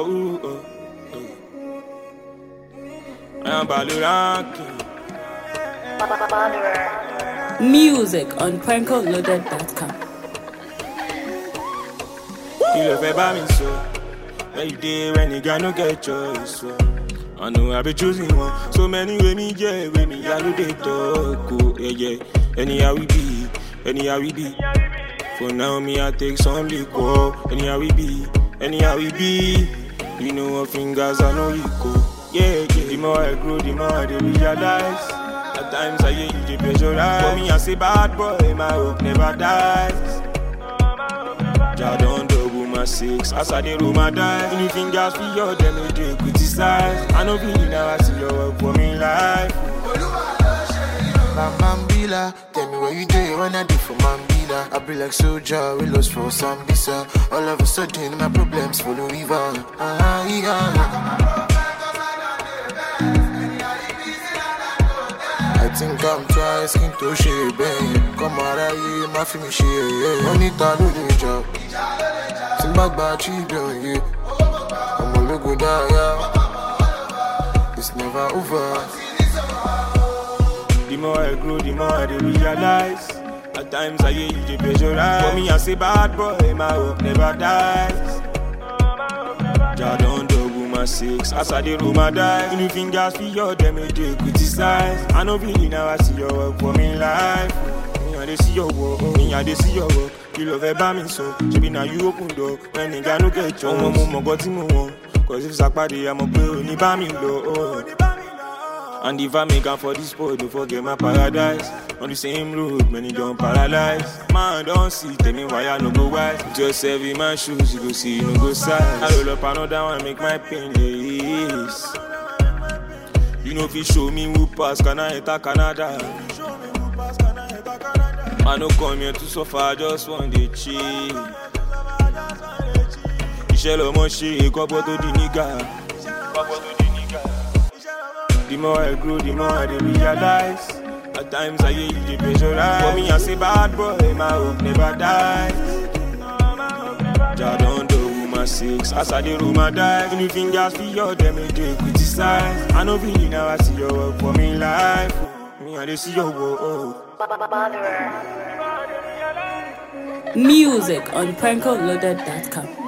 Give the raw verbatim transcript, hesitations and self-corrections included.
oh, oh, oh. I'm Baluranking. Music on Pranko Loaded dot com. You love about me so. Where you did when you got no get choice. So. I know I be choosing one. So many way me, yeah, way me, I do they talk. Oh, yeah, yeah. Anyhow we be, anyhow we be. For now, me, I take some liquor. Anyhow we be, anyhow we be. You know what fingers, I know you go. Yeah, yeah. The more I grow, the more I realize. At times I hear you, the pressurize. For me, I say bad boy, my hope never dies. I don't double my six, as I did roll my dice. Any fingers for your them, they criticize. I know feeling now, I see your work for me life. Mambila, tell me what you do when I do for Mambila. I be like soldier, we lost for some visa. All of a sudden, my problems follow river. Ah, yeah. I think I'm trying to share, babe. Come on, I my film share. Money to do the job. Think back by children, yeah. I'm a logo die, yeah. It's never over. The more I grow, the more I realize. At times I hear you, the pressurize. For me, I say bad boy, my hope never dies. I don't double my six, as I did roll my dice. Any fingers for your them, they criticize. I know feeling now, I see your work for me life. Me, I they see your work, me, I they see your work. You love about me so, maybe now you open door. When nigga no get you, I'm a mom, got him on. Cause if it's a party, I'm a girl, ni ba me low. And if I make up for this sport, don't forget my paradise. On the same road, many don't paralyze. Man, don't see, tell me why I no go wise. Just serve in my shoes, you go see, you no go size. I roll up another one, make my pain less. You know if you show me who pass, can I enter Canada? I no come here to suffer, I just want to chill. You shall almost shake up to the nigga. The more I grow, the more I realize. At times I hear you, the pressurize. For me, I say bad boy, my hope never dies. I don't double my six, as I did roll my dice. Any fingers for your them, they criticize. I know feeling now, I see your work for me life. Me, I they see your work. Music on Pranko Loaded dot com.